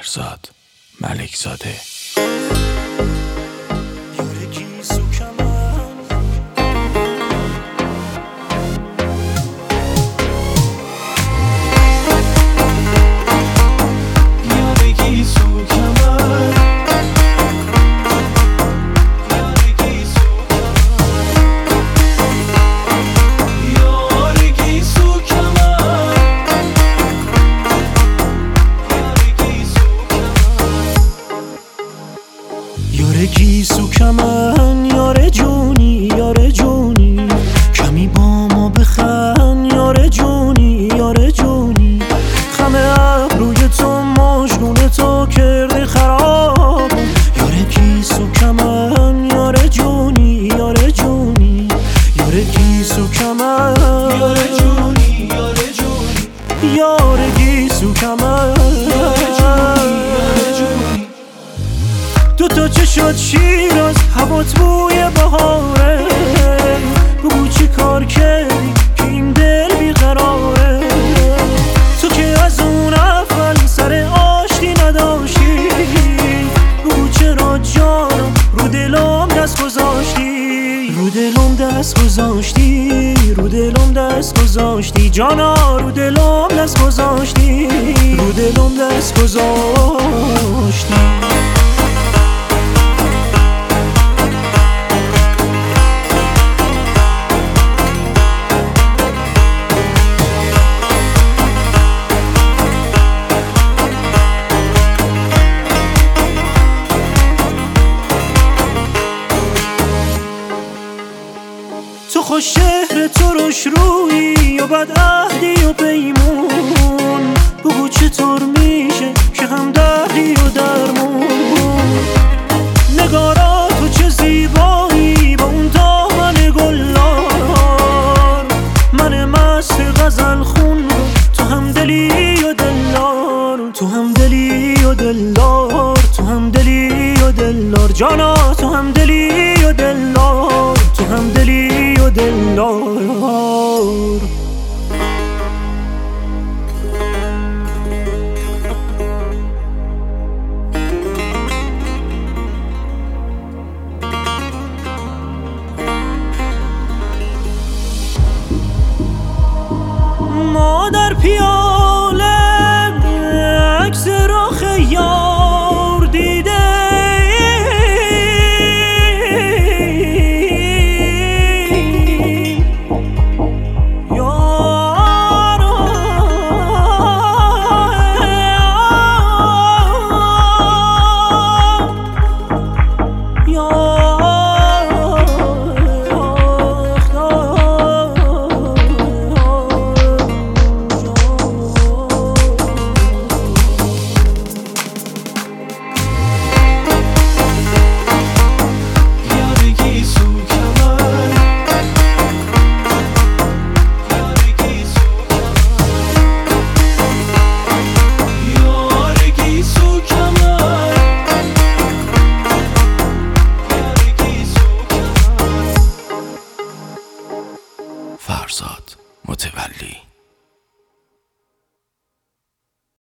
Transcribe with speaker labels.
Speaker 1: فرزاد ملکزاده.
Speaker 2: یاره گیسو کمن یاره جونی یاره جونی، کمی با ما بخن یاره جونی یاره جونی، خم ابروی تو مجنون تو کرده خراب. یاره گیسو کمن یاره جونی یاره جونی، یاره گیسو کمن یاره جونی یاره جونی، یاره گیسو کمن یاره جونی یاره جونی. دوتا چشات شیراز هوات بوی بهاره، بگو چی کار کردی که این دل بیقراره. تو که از اون اول سر آشتی نداشتی، بگو چرا جانم رو دلم دست گذاشتی، رو دلم دست گذاشتی، رو دلم دست گذاشتی جانا، رو دلم دست گذاشتی، رو دلم دست گذاشتی. تو خوش شهر تو روش روی و بد عهدی و پیمون، بگو چطور میشه که هم دردی و درمون. نگارا تو چه زیبایی با اون دامن گلار، من مست غزل خون تو هم دلی و دلار، تو هم دلی و دلار، تو هم دلی و دلار جانا، تو هم دلی و دلار، تو هم دلی و دلار. ما در پیاله عکس رخ یار دیده،
Speaker 1: فرزاد متولی.